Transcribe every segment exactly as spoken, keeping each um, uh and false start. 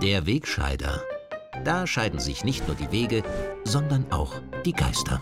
Der Wegscheider. Da scheiden sich nicht nur die Wege, sondern auch die Geister.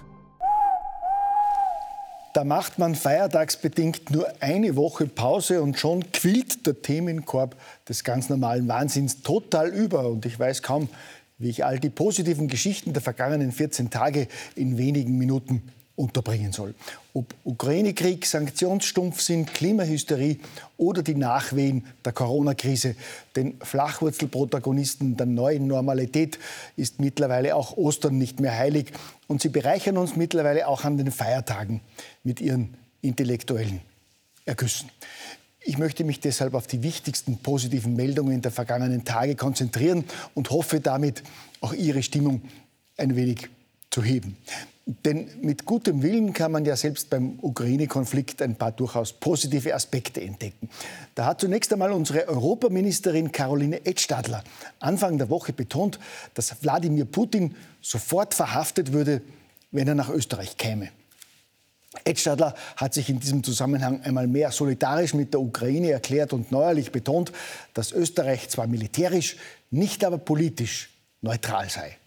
Da macht man feiertagsbedingt nur eine Woche Pause und schon quillt der Themenkorb des ganz normalen Wahnsinns total über. Und ich weiß kaum, wie ich all die positiven Geschichten der vergangenen vierzehn Tage in wenigen Minuten unterbringen soll. Ob Ukraine-Krieg, Sanktionsstumpfsinn, Klimahysterie oder die Nachwehen der Corona-Krise. Den Flachwurzelprotagonisten der neuen Normalität ist mittlerweile auch Ostern nicht mehr heilig. Und sie bereichern uns mittlerweile auch an den Feiertagen mit ihren intellektuellen Ergüssen. Ich möchte mich deshalb auf die wichtigsten positiven Meldungen der vergangenen Tage konzentrieren und hoffe damit, auch Ihre Stimmung ein wenig zu heben. Denn mit gutem Willen kann man ja selbst beim Ukraine-Konflikt ein paar durchaus positive Aspekte entdecken. Da hat zunächst einmal unsere Europaministerin Caroline Edstadler Anfang der Woche betont, dass Wladimir Putin sofort verhaftet würde, wenn er nach Österreich käme. Edstadler hat sich in diesem Zusammenhang einmal mehr solidarisch mit der Ukraine erklärt und neuerlich betont, dass Österreich zwar militärisch, nicht aber politisch neutral sei.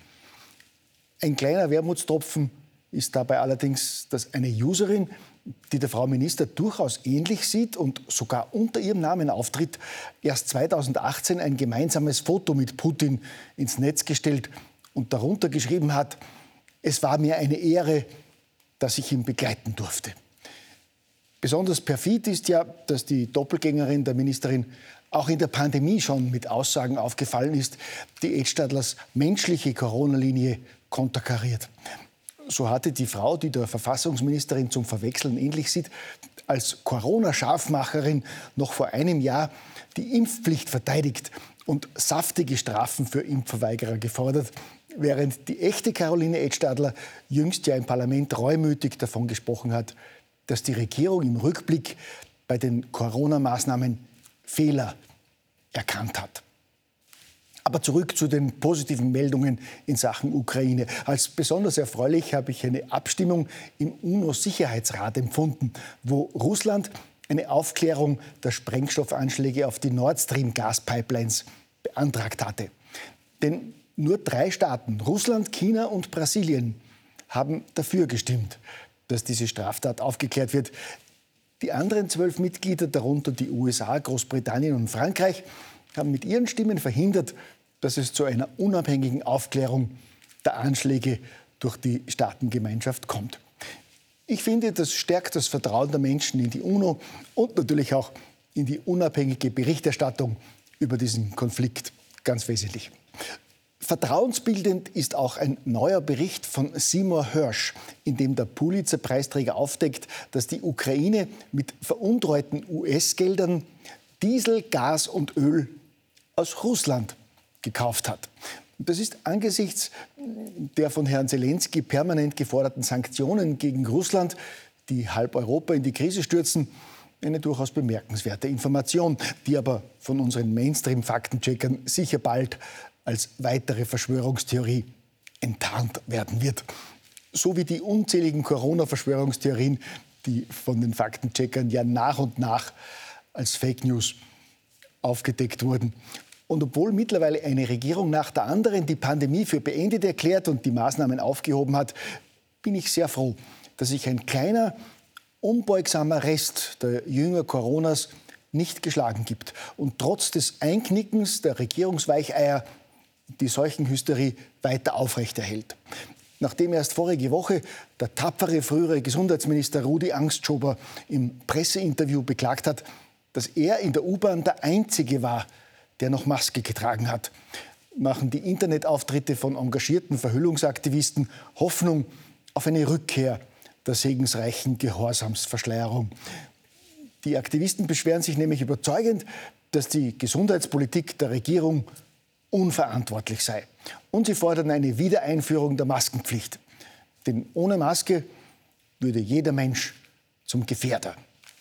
Ein kleiner Wermutstropfen ist dabei allerdings, dass eine Userin, die der Frau Minister durchaus ähnlich sieht und sogar unter ihrem Namen auftritt, erst zweitausendachtzehn ein gemeinsames Foto mit Putin ins Netz gestellt und darunter geschrieben hat: Es war mir eine Ehre, dass ich ihn begleiten durfte. Besonders perfid ist ja, dass die Doppelgängerin der Ministerin auch in der Pandemie schon mit Aussagen aufgefallen ist, die Edstadlers menschliche Corona-Linie konterkariert. So hatte die Frau, die der Verfassungsministerin zum Verwechseln ähnlich sieht, als Corona-Scharfmacherin noch vor einem Jahr die Impfpflicht verteidigt und saftige Strafen für Impfverweigerer gefordert, während die echte Caroline Edstadler jüngst ja im Parlament reumütig davon gesprochen hat, dass die Regierung im Rückblick bei den Corona-Maßnahmen Fehler erkannt hat. Aber zurück zu den positiven Meldungen in Sachen Ukraine. Als besonders erfreulich habe ich eine Abstimmung im UNO-Sicherheitsrat empfunden, wo Russland eine Aufklärung der Sprengstoffanschläge auf die Nord Stream-Gaspipelines beantragt hatte. Denn nur drei Staaten, Russland, China und Brasilien, haben dafür gestimmt, dass diese Straftat aufgeklärt wird. Die anderen zwölf Mitglieder, darunter die U S A, Großbritannien und Frankreich, haben mit ihren Stimmen verhindert, dass es zu einer unabhängigen Aufklärung der Anschläge durch die Staatengemeinschaft kommt. Ich finde, das stärkt das Vertrauen der Menschen in die UNO und natürlich auch in die unabhängige Berichterstattung über diesen Konflikt ganz wesentlich. Vertrauensbildend ist auch ein neuer Bericht von Seymour Hersh, in dem der Pulitzer-Preisträger aufdeckt, dass die Ukraine mit veruntreuten U S-Geldern Diesel, Gas und Öl aus Russland gekauft hat. Das ist angesichts der von Herrn Zelensky permanent geforderten Sanktionen gegen Russland, die halb Europa in die Krise stürzen, eine durchaus bemerkenswerte Information, die aber von unseren Mainstream-Faktencheckern sicher bald als weitere Verschwörungstheorie enttarnt werden wird. So wie die unzähligen Corona-Verschwörungstheorien, die von den Faktencheckern ja nach und nach als Fake News aufgedeckt wurden. Und obwohl mittlerweile eine Regierung nach der anderen die Pandemie für beendet erklärt und die Maßnahmen aufgehoben hat, bin ich sehr froh, dass sich ein kleiner, unbeugsamer Rest der Jünger Coronas nicht geschlagen gibt und trotz des Einknickens der Regierungsweicheier die Seuchenhysterie weiter aufrechterhält. Nachdem erst vorige Woche der tapfere frühere Gesundheitsminister Rudi Angstschober im Presseinterview beklagt hat, dass er in der U-Bahn der Einzige war, der noch Maske getragen hat, machen die Internetauftritte von engagierten Verhüllungsaktivisten Hoffnung auf eine Rückkehr der segensreichen Gehorsamsverschleierung. Die Aktivisten beschweren sich nämlich überzeugend, dass die Gesundheitspolitik der Regierung unverantwortlich sei. Und sie fordern eine Wiedereinführung der Maskenpflicht. Denn ohne Maske würde jeder Mensch zum Gefährder.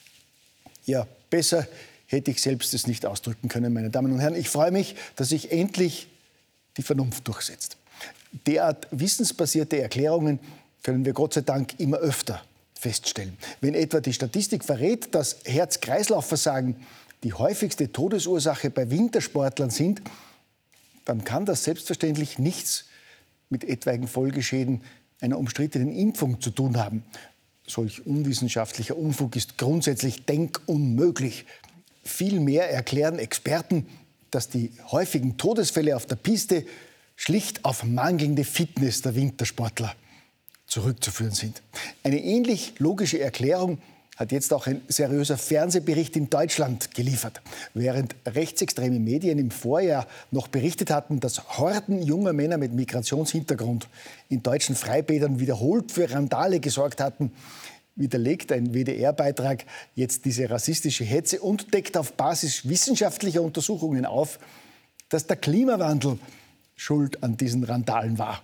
Ja, besser hätte ich selbst es nicht ausdrücken können, meine Damen und Herren. Ich freue mich, dass sich endlich die Vernunft durchsetzt. Derart wissensbasierte Erklärungen können wir Gott sei Dank immer öfter feststellen. Wenn etwa die Statistik verrät, dass Herz-Kreislauf-Versagen die häufigste Todesursache bei Wintersportlern sind, dann kann das selbstverständlich nichts mit etwaigen Folgeschäden einer umstrittenen Impfung zu tun haben. Solch unwissenschaftlicher Unfug ist grundsätzlich denkunmöglich. Vielmehr erklären Experten, dass die häufigen Todesfälle auf der Piste schlicht auf mangelnde Fitness der Wintersportler zurückzuführen sind. Eine ähnlich logische Erklärung hat jetzt auch ein seriöser Fernsehbericht in Deutschland geliefert. Während rechtsextreme Medien im Vorjahr noch berichtet hatten, dass Horden junger Männer mit Migrationshintergrund in deutschen Freibädern wiederholt für Randale gesorgt hatten, widerlegt ein W D R-Beitrag jetzt diese rassistische Hetze und deckt auf Basis wissenschaftlicher Untersuchungen auf, dass der Klimawandel schuld an diesen Randalen war.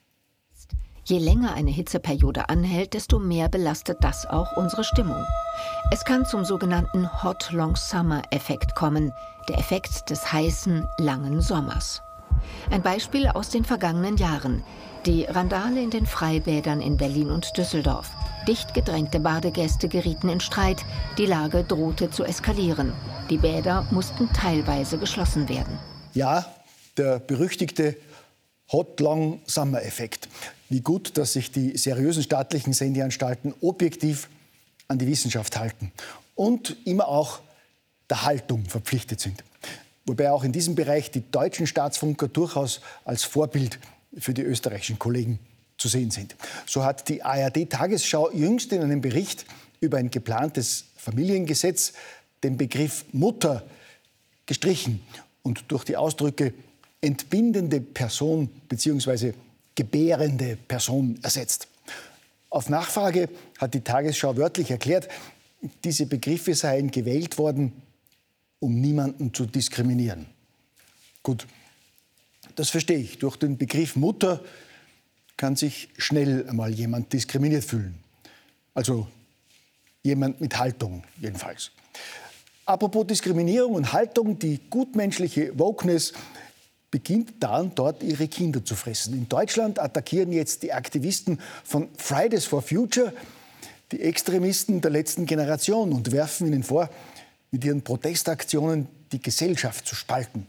Je länger eine Hitzeperiode anhält, desto mehr belastet das auch unsere Stimmung. Es kann zum sogenannten Hot Long Summer Effekt kommen, der Effekt des heißen, langen Sommers. Ein Beispiel aus den vergangenen Jahren: die Randale in den Freibädern in Berlin und Düsseldorf. Dicht gedrängte Badegäste gerieten in Streit, die Lage drohte zu eskalieren. Die Bäder mussten teilweise geschlossen werden. Ja, der berüchtigte Hot Long Summer Effekt. Wie gut, dass sich die seriösen staatlichen Sendeanstalten objektiv an die Wissenschaft halten und immer auch der Haltung verpflichtet sind. Wobei auch in diesem Bereich die deutschen Staatsfunker durchaus als Vorbild für die österreichischen Kollegen zu sehen sind. So hat die A R D-Tagesschau jüngst in einem Bericht über ein geplantes Familiengesetz den Begriff Mutter gestrichen und durch die Ausdrücke entbindende Person bzw. gebärende Person ersetzt. Auf Nachfrage hat die Tagesschau wörtlich erklärt, diese Begriffe seien gewählt worden, um niemanden zu diskriminieren. Gut, das verstehe ich. Durch den Begriff Mutter kann sich schnell einmal jemand diskriminiert fühlen. Also jemand mit Haltung jedenfalls. Apropos Diskriminierung und Haltung, die gutmenschliche Wokeness beginnt da und dort ihre Kinder zu fressen. In Deutschland attackieren jetzt die Aktivisten von Fridays for Future die Extremisten der letzten Generation und werfen ihnen vor, mit ihren Protestaktionen die Gesellschaft zu spalten.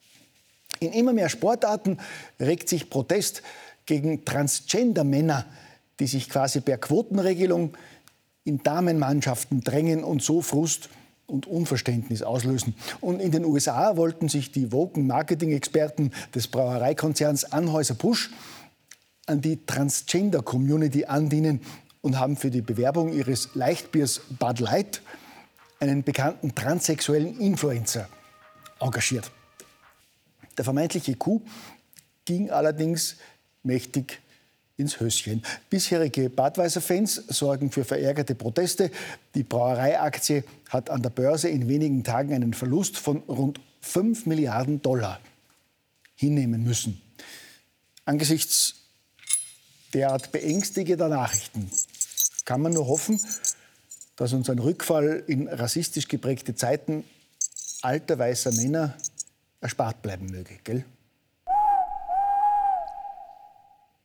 In immer mehr Sportarten regt sich Protest gegen Transgender-Männer, die sich quasi per Quotenregelung in Damenmannschaften drängen und so Frust und Unverständnis auslösen. Und in den U S A wollten sich die woken Marketing-Experten des Brauereikonzerns Anheuser-Busch an die Transgender-Community andienen und haben für die Bewerbung ihres Leichtbiers Bud Light einen bekannten transsexuellen Influencer engagiert. Der vermeintliche Coup ging allerdings mächtig ins Höschen. Bisherige Budweiser-Fans sorgen für verärgerte Proteste. Die Brauereiaktie hat an der Börse in wenigen Tagen einen Verlust von rund fünf Milliarden Dollar hinnehmen müssen. Angesichts derart beängstigender Nachrichten kann man nur hoffen, dass uns ein Rückfall in rassistisch geprägte Zeiten alter weißer Männer erspart bleiben möge, gell?